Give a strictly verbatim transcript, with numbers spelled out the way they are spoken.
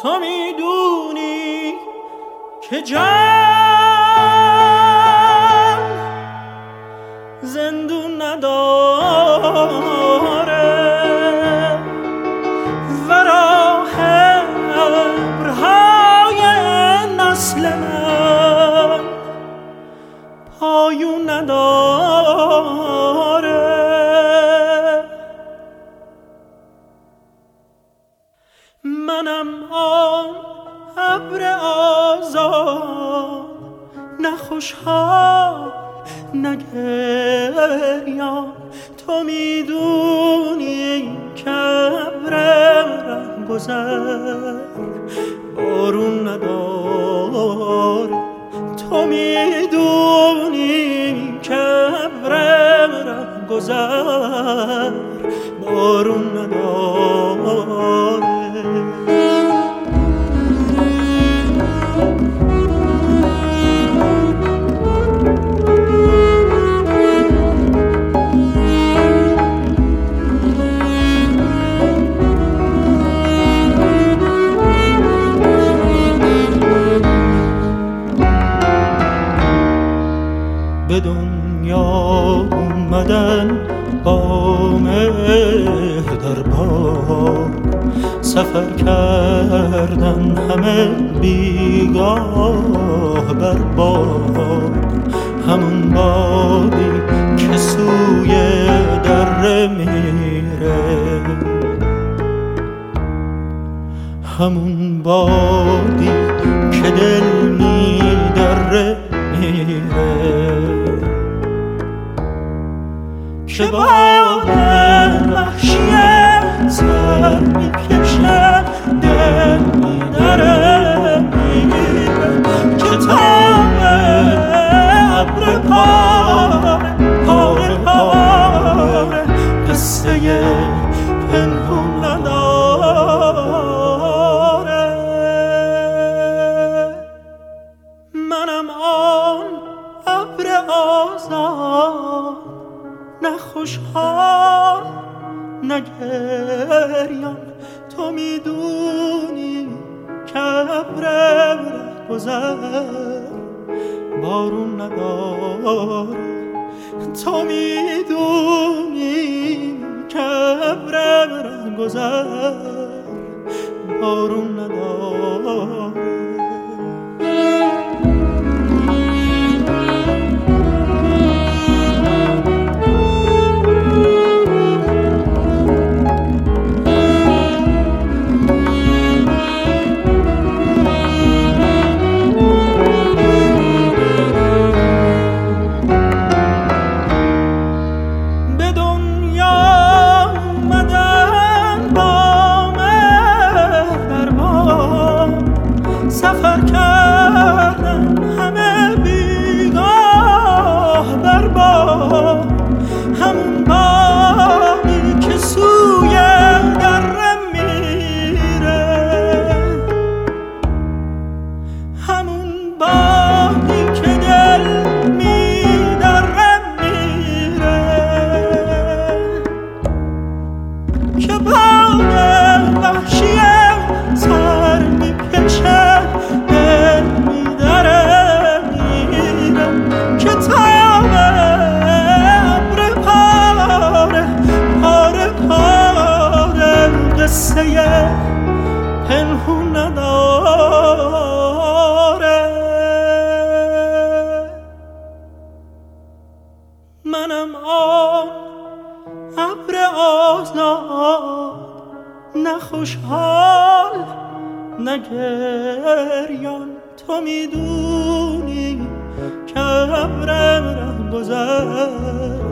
تو میدونی که جان زندون نداره و راه ابرهای نسل من پایون نداره. منم آن ابر آزاد، نه خوشحال نه گریان. تو میدونی که ابر رهگذر بارون نداره. تو میدونی که ابر رهگذر بارون نداره. به دنیا اومدن با مهر در باد، سفر کردن همه بیگاه بر باد. همون بادی که سوی دره میره، همون بادی که دل میدره میره، که باد وحشیه سر میکشه دل میدره میره، که تاب ابر پاره پاره پاره قصه پنهون نداره. منم آن ابر آزاد، نه خوشحال نه گریان. تو میدونی که ابر رهگذر بارون نداره. تو میدونی که ابر رهگذر بارون نداره. سفر کردن همه بیگاه بر باد، همون بادی که سوی دره میره، همون بادی که دل میدره میره، که باد وحشیه سر میکشه دل میدره میره، که تاب ابر پاره پاره پاره قصه پنهون نداره. منم آن ابر آزاد، نه خوشحال نه گریان. تو میدونی که ابر رهگذر